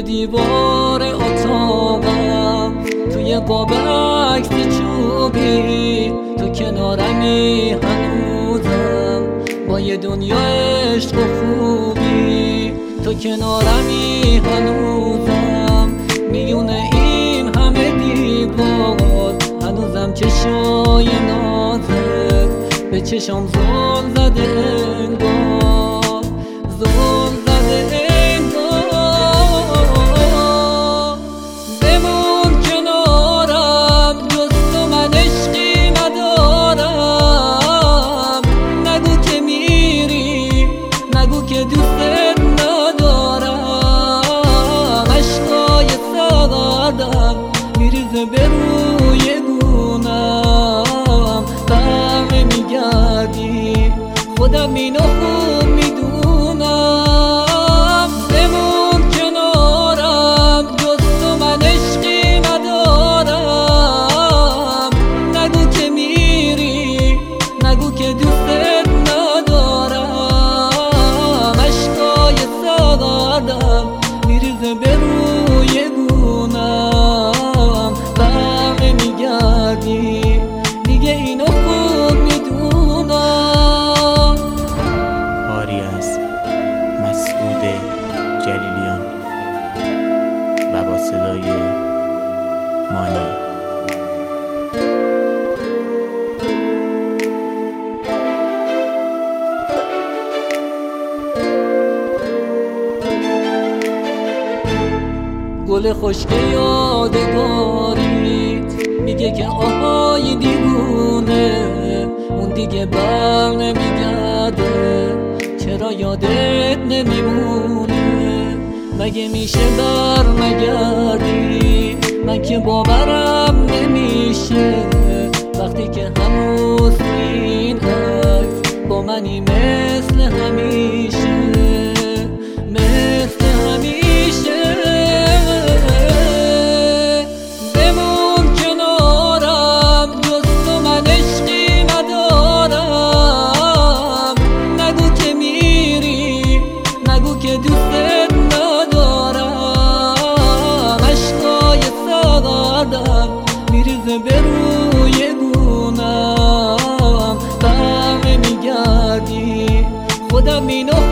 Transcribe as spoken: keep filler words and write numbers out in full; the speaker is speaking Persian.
دیوار اتاقم، توی قاب عکس چوبی تو کنارمی هنوزم، با یه دنیا عشق و خوبی تو کنارمی هنوزم. میونه این همه دیوار هنوزم چشای نازت به چشام زل زده انگار، زل زده انگار. بمون کنارم جز تو من عشقی ندارم، نگو که میری، نگو که دوست ندارم. عشقای سردم میریزه به روی گونم، برمی میگردی خودم اینو خوب میدونم. بمون کنارم جز تو من عشقی ندارم، نگو که میری، نگو که دوست ندارم. عشقای سردم میریزه به روی گونم، برمی میگردی دیگه اینو خوب میدونم. آری از مسعود جلیلیان و با صدای مانی. گل خشک یادگاریت میگه که آهای دیوونه، اون دیگه بر نمیگرده، چرا یادت نمیمونه؟ مگه میشه بر نگردی؟ من که باورم نمیشه وقتی که هنوز این عکس با منی مثل همیشه، مثل همیشه. میریزه به روی گونم، برمی میگردی خودم اینو